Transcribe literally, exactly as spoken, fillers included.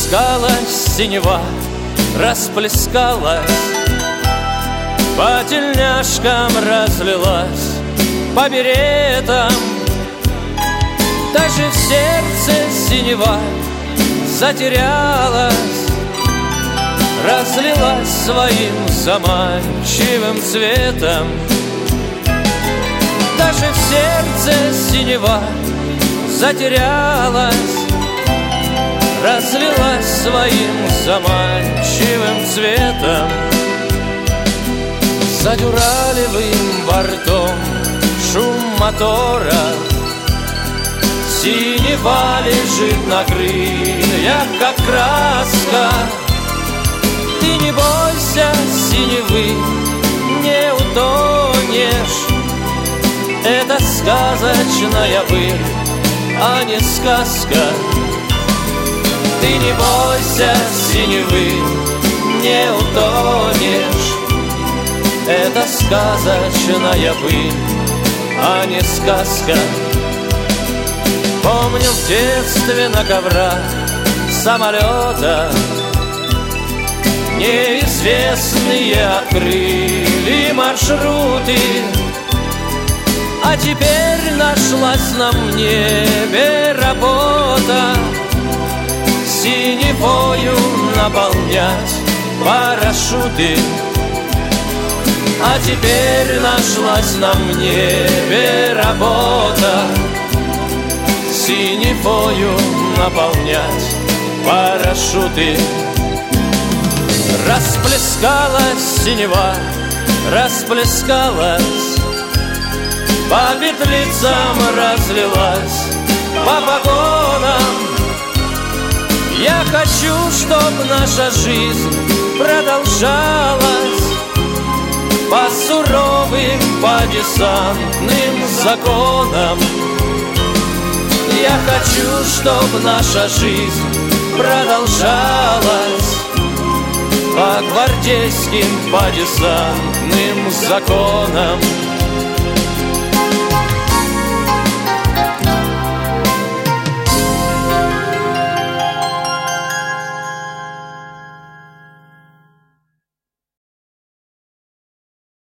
Расплескалась синева, расплескалась, по тельняшкам разлилась, по беретам. Даже в сердце синева затерялась, разлилась своим заманчивым цветом. Даже в сердце синева затерялась, разлилась своим заманчивым цветом. За дюралевым бортом шум мотора, синева лежит на крыльях, как краска. Ты не бойся синевы, не утонешь. Это сказочная быль, а не сказка. Ты не бойся синевы, не утонешь. Это сказочная быль, а не сказка. Помню в детстве на коврах самолета неизвестные открыли маршруты. А теперь нашлась на небе работа синевою наполнять парашюты. А теперь нашлась на небе работа синевою наполнять парашюты. Расплескалась синева, расплескалась, по петлицам разлилась, по погонам. Я хочу, чтоб наша жизнь продолжалась по суровым, по десантным законам. Я хочу, чтоб наша жизнь продолжалась по гвардейским, по десантным законам.